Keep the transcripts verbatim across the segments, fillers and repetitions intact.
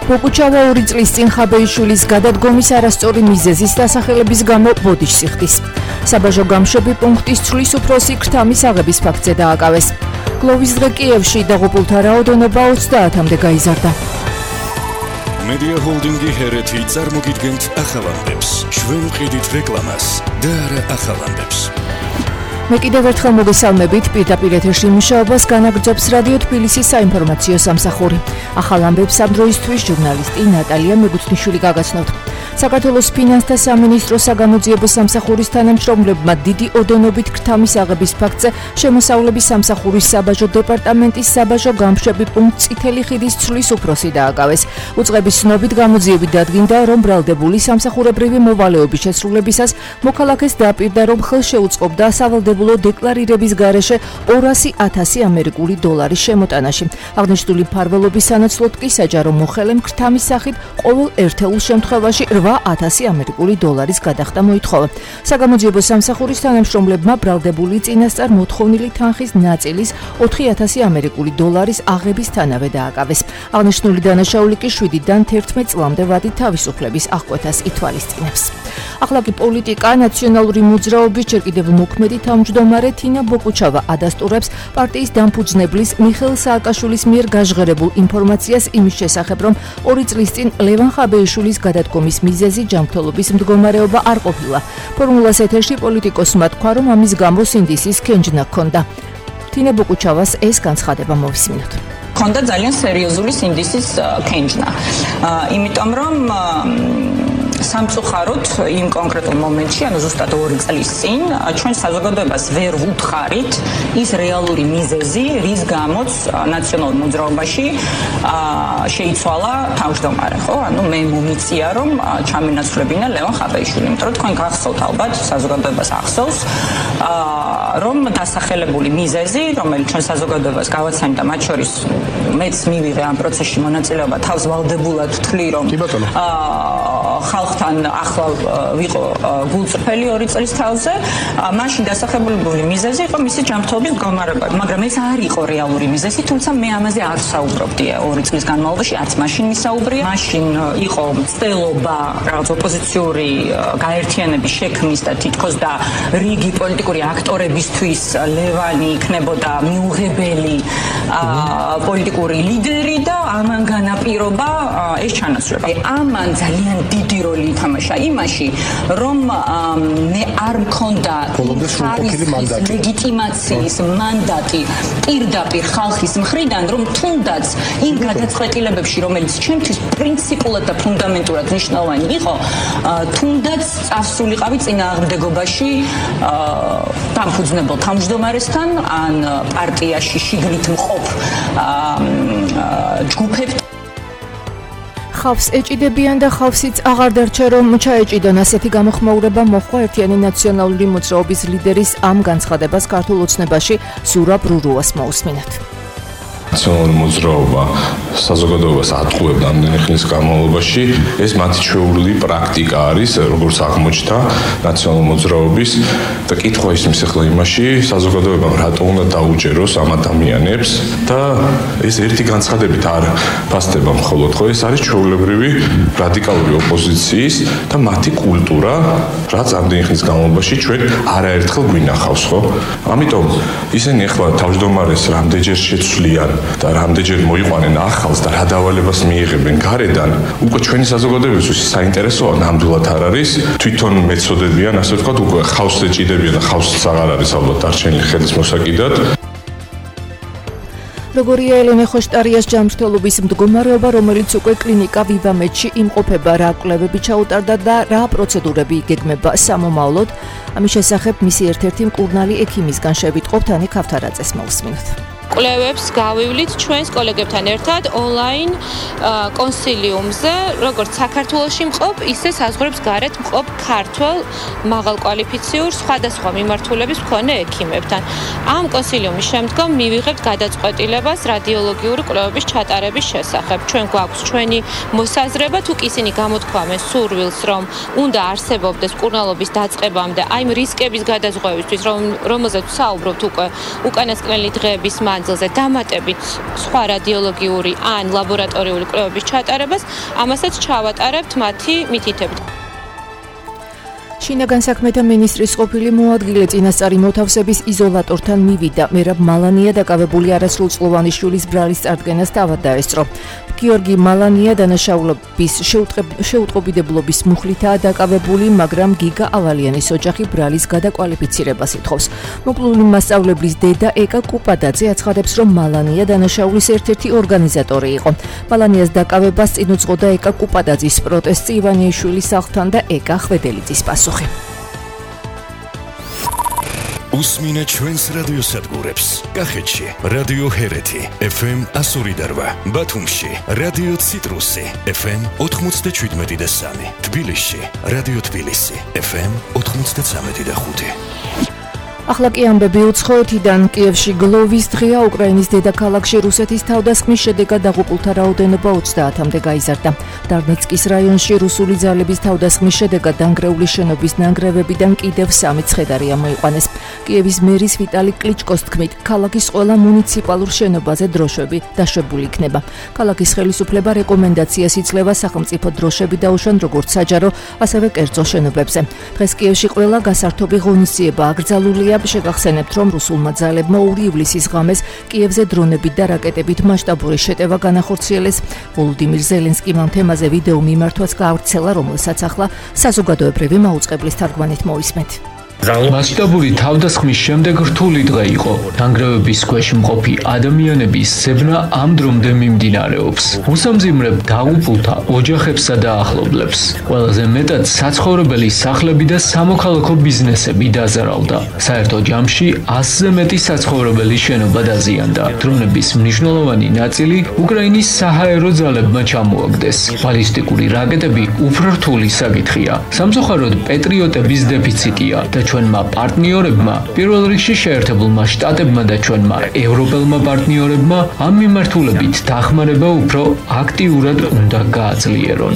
ბოკუჩავა ორი წლის წინ ხაბეიშვილის გადადგომის არასწორი მიზეზის დასახელების გამო ბოდიშს იხდის. საბაჟო გამშვები პუნქტის ცვლის უფროსი ქრთამის აღების ფაქტზე დააკავეს. გლოვის დღე კიევში დაღუპულთა რაოდენობა ოცდაათამდე გაიზარდა. Media Holdingi ჰერეთი წარმოგიდგენთ ახალამდებს. ჩვენ ვყიდით რეკლამას და არა ახალამდებს. მე კიდევ ერთხელ მოგესალმებით, პირდაპირ ეთერში მუშაობას განაგრძობს რადიო თბილისის საინფორმაციო სამსახური. ახალ ამბებს ამ დროისთვის ჟურნალისტი ნატალია მეგუთნიშვილი გაგაცნობთ. საქართველოს ფინანსთა სამინისტროს საგამოძიებო სამსახურის თანამშრომლებმა დიდი ოდენობით ქრთამის აღების ფაქტზე შემოსავლების სამსახურის საბაჟო დეპარტამენტის საბაჟო გამშვები პუნქტ წითელი ხიდის ცვლის უფროსი დააკავეს. უწყების ცნობით გამოძიებით დადგინდა, რომ ბრალდებული სამსახურებრივი მოვალეობის შესრულებისას მოქალაქეს დააპირდა, რომ ხელშეუწყობდა სავალდებულო დეკლარირების გარეშე ორასი ათასი ამერიკული დოლარის შემოტანაში. აღნიშნული მფარველობის სანაცვლოდ კი საჯარო მოხელემ ქრთამის სახით ყოველ ერთეულ შემთხვევაში რვა ათასი ამერიკული დოლარის გადახდა მოითხოვა. საგამოძიებო სამსახურის თანამშრომლებმა ბრალდებული წინასწარ მოთხოვნილი თანხის ნაწილის ოთხი ათასი ამერიკული დოლარის აღების თანავე დააკავეს. აღნიშნული დანაშაული კი შვიდიდან თერთმეტ წლამდე ვადით თავისუფლების აღკვეთას ითვალისწინებს. ახლა კი პოლიტიკა. ნაციონალური მოძრაობის ჯერ კიდევ მოქმედი თავმჯდომარე თინა ბოკუჩავა ადასტურებს პარტიის დამფუძნებლის მიხეილ სააკაშვილის მიერ გაჟღერებულ ინფორმაციას იმის შესახებ, რომ ორი წლის წინ ლევან ხაბეიშვილის გადადგომის მიზეზი ჯანმრთელობის მდგომარეობა არ ყოფილა. ფორმულას ეთერში პოლიტიკოსმა თქვა, რომ ამის გამო სინდისის კენჯნა ჰქონდა. თინა ბოკუჩავას ეს განცხადება მოვისმინოთ. ჰქონდა ძალიან სერიოზული სინდისის კენჯნა. იმიტომ რომ სამწუხაროდ იმ კონკრეტულ მომენტში, ანუ ზუსტად ორი წლის წინ, ჩვენ საზოგადოებას ვერ ვუთხარით ის რეალური მიზეზი, რის გამოც ნაციონალურ მოძრაობაში შეიცვალა თავმჯდომარე, ხო? ანუ მე მომიწია, რომ ჩამენაცვლებინა ლევან ხაბეიშვილი, იმიტომ რომ თქვენ გახსოვთ ალბათ, საზოგადოებას ახსოვს, რომ დასახელებული მიზეზი, რომელიც ჩვენ საზოგადოებას გავაცანდა, მათ შორის მეც მივიღე ამ პროცესში მონაწილეობა, თავს ვალდებულად ვთვლი, რომ ხალხთან ახლა ვიყო გულწრფელი ორი წლის თავზე, მაშინ დასახელებული მიზეზი იყო მისი ჯანმრთელობის მდგომარეობა, მაგრამ ეს არ იყო რეალური მიზეზი, თუმცა მე ამაზე არ ვსაუბრობდი ორი წლის განმავლობაში, არც მაშინ ვისაუბრია. მაშინ იყო მცდელობა რაღაც ოპოზიციური გაერთიანების შექმნის და თითქოს და რიგი პოლიტიკური აქტორებისთვის ლევანი იქნებოდა მიუღებელი პოლიტიკური ლიდერი და ამან განაპირობა ეს ჩანაცვლება. ამან ძალიან დიდი როლი ითამაშა იმაში, რომ მე არ მქონდა ლეგიტიმაციის მანდატი პირდაპირ ხალხის მხრიდან, რომ თუნდაც იმ გადაწყვეტილებებში, რომელიც ჩემთვის პრინციპულად და ფუნდამენტურად მნიშვნელოვანი იყო, თუნდაც წასულიყავი წინააღმდეგობაში დამფუძნებელ თავმჯდომარესთან ან პარტიაში შიგნით მყოფ ჯგუფებთან. ხალხს ეჭიდებიან და ხალხიც აღარ დარჩა, რომ ჩაეჭიდონ. ასეთი გამოხმაურება მოჰყვა ერთიანი ნაციონალური მოძრაობის ლიდერის ამ განცხადებას ქართულ ოცნებაში ზურაბ ბრურუას მოусმინოთ. ნაციონალური მოძრაობა საზოგადოებას ატყუებდა ამდენი ხნის განმავლობაში. ეს მათი ჩვეული პრაქტიკა არის, როგორც აღმოჩნდა ნაციონალური მოძრაობის და კითხვა ისმის ახლა იმაში, საზოგადოებამ რატო უნდა დაუჯეროს ამ ადამიანებს და ეს ერთი განცხადებით არ ფასდება მხოლოდ, ხო, ეს არის ჩვეულებრივი რადიკალური ოპოზიციის და მათი კულტურა, რაც ამდენი ხნის განმავლობაში ჩვენ არაერთხელ გვინახავს, ხო? ამიტომ ისინი ახლა თავმჯდომარეს რამდენჯერ შეცვლიან და რამდენჯერ მოიყვანენ ახალს და რა დავალებას მიიღებენ გარედან, უკვე ჩვენი საზოგადოებისთვის საინტერესოა ნამდვილად არ არის. თვითონ მეცოდებიან, ასე ვთქვათ, უკვე ხავს ეჭიდებიან და ხავსიც აღარ არის ალბათ დარჩენილი ხელის მოსაკიდად. როგორია ელენე ხოშტარიას ჯანმრთელობის მდგომარეობა, რომელიც უკვე კლინიკა ვივამედში იმყოფება, რა კვლევები ჩაუტარდა და რა პროცედურები იგეგმება სამომავლოდ. ამის შესახებ მისი ერთ-ერთი მკურნალი ექიმისგან შევიტყობთ ანი ქავთარაძეს მოусმინოთ. კვლევებს გავივლით ჩვენს კოლეგებთან ერთად ონლაინ კონსილიუმზე, როგორც საქართველოში მყოფ, ისე საზღვრებს გარეთ მყოფ ქართველ მაღალკვალიფიციურ სხვადასხვა მიმართულების მქონე ექიმებთან. ამ კონსილიუმის შემდგომ მივიღებთ გადაწყვეტილებას რადიოლოგიური კვლევების ჩატარების შესახებ. ჩვენ გვაქვს ჩვენი მოსაზრება, თუ კი ისინი გამოთქვამენ სურვილს, რომ უნდა არსებობდეს მკურნალობის დაწყებამდე, აი რისკების გადაზღვევისთვის, რომ რომელზეც საუბრობთ უკვე უკანასკნელი დღეების მანძილზე, მანძილზე დამატებით სხვა რადიოლოგიური ან ლაბორატორიული კვლევების ჩატარებას, ამასაც ჩავატარებთ მათი მითითებით. შინაგან საქმეთა მინისტრის ყოფილი მოადგილე წინასწარი მოთავსების იზოლატორთან მივიდა. მერაბ მალანია დაკავებული არასრულწლოვანი შვილის ბრალის წარდგენას თავად დაესწრო. გიორგი მალანია დანაშაულობის შეუტყობინებლობის მუხლითაა დაკავებული, მაგრამ გიგა ავალიანის ოჯახი ბრალის გადაკვალიფიცირებას ითხოვს. მოკლული მასწავლებლის დედა ეკა კუპადაძე აცხადებს, რომ მალანია დანაშაულის ერთ-ერთი ორგანიზატორი იყო. მალანიას დაკავებას წინ უძღოდა ეკა კუპადაძის პროტესტი ივანიაშვილის სახლთან და ეკა ხვედელიძის პასუხი. უსმინე ჩვენს რადიოსადგურებს. კახეთში რადიო ჰერეთი ეფ ემ one oh eight, ბათუმში რადიო ციტრუსი ეფ ემ ninety-seven და three, თბილისში რადიო თბილისი ეფ ემ ninety-three და five. ახლა კი ამბები უცხოეთიდან. კიევში გლოვის დღეა. უკრაინის დედაქალაქში რუსეთის თავდასხმის შედეგად დაღუპულთა რაოდენობა ოცდაათამდე გაიზარდა. დარნეცკის რაიონში რუსული ძალების თავდასხმის შედეგად დანგრეული შენობის ნანგრევებიდან კიდევ სამი ცხედარი ამოიყვანეს. კიევის მერის ვიტალი კლიჩკოს თქმით, ქალაქის ყველა მუნიციპალურ შენობაზე დროშები დაშვებული იქნება. ქალაქის ხელისუფლება რეკომენდაციას იძლევა სახელმწიფო დროშები დაუშვან როგორც საჯარო, ასევე კერძო შენობებზე. დღეს კიევში ყველა გასართობი ღონისძიება აკრძალულია. შეგახსენებთ, რომ რუსულმა ძალებმა ორი ივლისის ღამეს კიევზე დრონებით და რაკეტებით მასშტაბური შეტევა განახორციელეს. ვოლოდიმირ ზელენსკიმ ამ თემაზე ვიდეო მიმართვაც გაავრცელა, რომელსაც ახლა საზოგადოებრივი მაუწყებლის თარგმანით მოვისმენთ. მასშტაბური თავდასხმის შემდეგ რთული დღე იყო. დანგრევების ქვეშ მყოფი ადამიანების ზებნა ამ დრომდე მიმდინარეობს. უსამძიმრებ დაღუპულთა ოჯახებსა და ახლობლებს. ყველაზე მეტად საცხოვრებელი სახლები და სამოქალაქო ბიზნესები დაზარალდა. საერთო ჯამში ასზე მეტი საცხოვრებელი შენობა დაზიანდა. დრონების მნიშვნელოვანი ნაწილი უკრაინის საჰაერო ძალებმა ჩამოაგდეს. ბალისტიკური რაკეტები უფრო რთული საკითხია. სამწუხაროდ პეტრიოტების დეფიციტია და ჩვენმა პარტნიორებმა, პირველ რიგში შეერთებულმა შტატებმა და ჩვენმა ევროპელმა პარტნიორებმა ამ მიმართულებით დახმარება უფრო აქტიურად უნდა გააძლიერონ.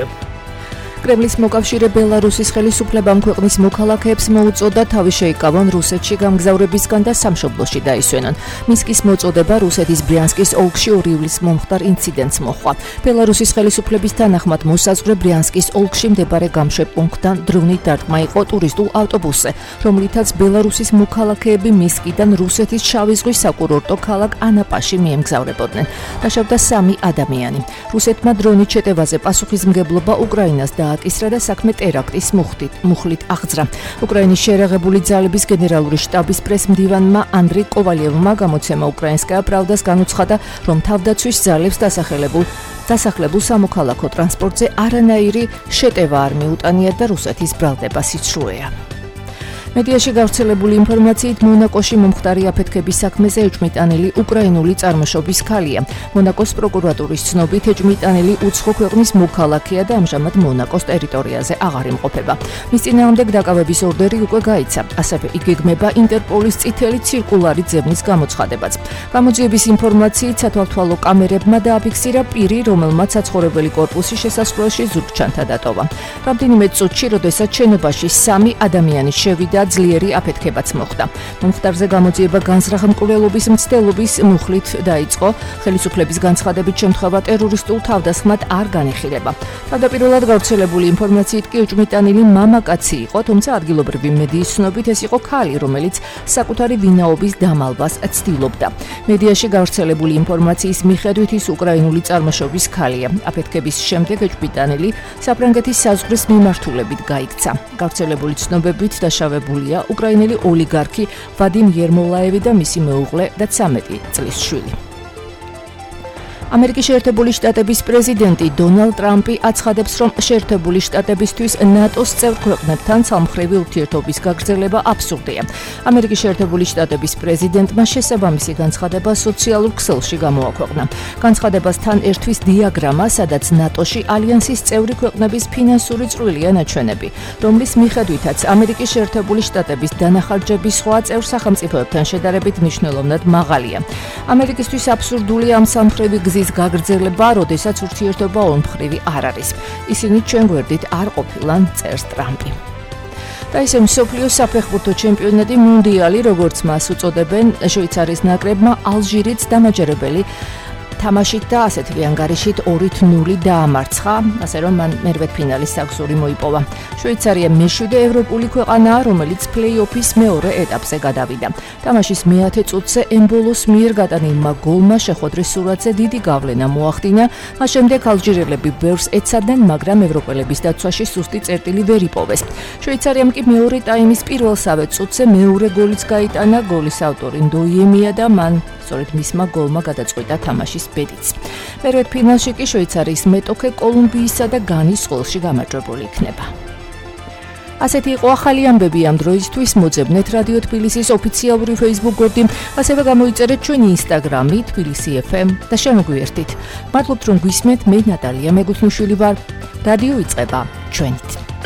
კრემლის მოკავშირე ბელარუსის ხელისუფლებამ ქვეყნის მოქალაქეებს მოუწოდა თავი შეიკავონ რუსეთში გამგზავრებისგან და სამშობლოში დაისვენონ. მინსკის მოწოდება რუსეთის ბრიანსკის ოლქში ორი ივლისს მომხდარ ინციდენტს მოჰყვა. ბელარუსის ხელისუფლების თანახმად მოსაზღვრე ბრიანსკის ოლქში მდებარე გამშვებპუნქტთან დრონით დარტყმა იყო ტურისტულ ავტობუსზე, რომლითაც ბელარუსის მოქალაქეები მინსკიდან რუსეთის შავი ზღვის საკურორტო ქალაქ ანაპაში მიემგზავრებოდნენ. დაშავდა სამი ადამიანი. რუსეთმა დრონით შეტევაზე პასუხისმგებლობა უკრაინას და აკისრა და საქმე ტერაქტის მუხლით მუხლით აღძრა. უკრაინის შეერაღებული ძალების გენერალური შტაბის პრესმდივანმა ანდრეი კოვალიევმა გამოცემა უკრაინსკაია პრავდას განუცხადა, რომ თავდაცვის ძალებს დასახელებულ დასახლებულ სამოქალაქო ტრანსპორტზე არანაირი შეტევა არ მიუტანია და რუსეთის ბრალდება სიცრუეა. მედიაში გავრცელებული ინფორმაციით მონაკოში მომხდარი აფეთქების საქმეზე ეჭვმიტანილი უკრაინული წარმოშობის ქალია. მონაკოს პროკურატურის ცნობით ეჭვმიტანილი უცხო ქვეყნის მოქალაქეა და ამჟამად მონაკოს ტერიტორიაზე აღარ იმყოფება. მის წინააღმდეგ დაკავების ორდერი უკვე გაიცა. ასევე იგეგმება ინტერპოლის წითელი ცირკულარი ძებნის გამოცხადებაც. გამოძიების ინფორმაციით სათვალთვალო კამერებმა დააფიქსირა პირი, რომელმაც საცხოვრებელი კორპუსის შესასვლელში ზურგჩანთა დატოვა. რამდენიმე წუთში, როდესაც შენობაში სამი ადამიანი შევიდა, ძლიერი აფეთქებაც მოხდა. მომხდარზე გამოძიება განზრახმკვლელობის მცდელობის მუხლით დაიწყო. ხელისუფლების განცხადებით შემთხვევა ტერორისტულ თავდასხმად არ განიხილება. თავდაპირველად გავრცელებული ინფორმაციით კი ეჭვმიტანილი მამაკაცი იყო, თუმცა ადგილობრივი მედიის ცნობით ეს იყო ქალი, რომელიც საკუთარი ვინაობის დამალვას ცდილობდა. მედიაში გავრცელებული ინფორმაციის მიხედვით ის უკრაინული წარმოშობის ქალია. აფეთქების შემდეგ ეჭვმიტანილი საფრანგეთის საზღვრის მიმართულებით გაიქცა. გავრცელებული ცნობებით დაშავებული უკრაინელი ოლიგარქი ვადიმ არმოლაევი და მისი მეუღლე და ცამეტი წლის შვილი. ამერიკის შეერთებული შტატების პრეზიდენტი დონალდ ტრამპი აცხადებს, რომ შეერთებული შტატებისთვის ნატოს წევრ ქვეყნებთან ცალმხრივი ურთიერთობის გაგრძელება აბსურდია. ამერიკის შეერთებული შტატების პრეზიდენტმა შესაბამისი განცხადება სოციალურ ქსელში გამოაქვეყნა. განცხადებას თან ერთვის დიაგრამა, სადაც ნატოში ალიანსის წევრი ქვეყნების ფინანსური წვლილია ნაჩვენები, რომლის მიხედვითაც ამერიკის შეერთებული შტატების დანახარჯები სხვა წევრ სახელმწიფოებთან შედარებით მნიშვნელოვნად მაღალია. ამერიკისთვის აბსურდულია ამ სამმხრივი გზის გაგრძელება, როდესაც ურთიერთობა ორმხრივი არ არის. ისინი ჩვენ გვერდით არ ყოფილან, წერს ტრამპი. და ისე მსოფლიოს საფეხბურთო ჩემპიონატი მუნდიალი, როგორც მას უწოდებენ, შვეიცარიის ნაკრებმა ალჟირიც დამაჯერებელი თამაშით და ასეთივე ანგარიშით ორი ნული დაამარცხა, ასე რომ მან მერვედფინალის საგზური მოიპოვა. შვეიცარია მეშვიდე ევროპული ქვეყანაა, რომელიც პლეი-ოფის მეორე ეტაპზე გადავიდა. თამაშის მეათე წუთზე ემბოლოს მიერ გატანილმა გოლმა შეხვედრის სურათზე დიდი გავლენა მოახდინა. მას შემდეგ ალჟირელები ბევრს ეცადნენ, მაგრამ ევროპელების დაცვაში სუსტი წერტილი ვერ იპოვეს. შვეიცარიამ კი მეორე ტაიმის პირველსავე წუთზე მეორე გოლიც გაიტანა, გოლის ავტორი ნდოიემია და მან სწორედ მისმა გოლმა გადაწყვიტა თამაშის ბედიც. მერვედფინალში კი შვეიცარიის მეტოქე კოლუმბიისა და განის ყოლში გამარჯვებული იქნება. ასეთი იყო ახალი ამბები ამ დროისთვის. მოძებნეთ რადიო თბილისის ოფიციალური Facebook გვერდი, ასევე გამოიწერეთ ჩვენი Instagram-ი თბილისი ეფ ემ და შემოგვიერთით. მადლობთ რომ გვისმენთ, მე ნატალია მეგუთნიშვილი ვარ. რადიო იწყება ჩვენით.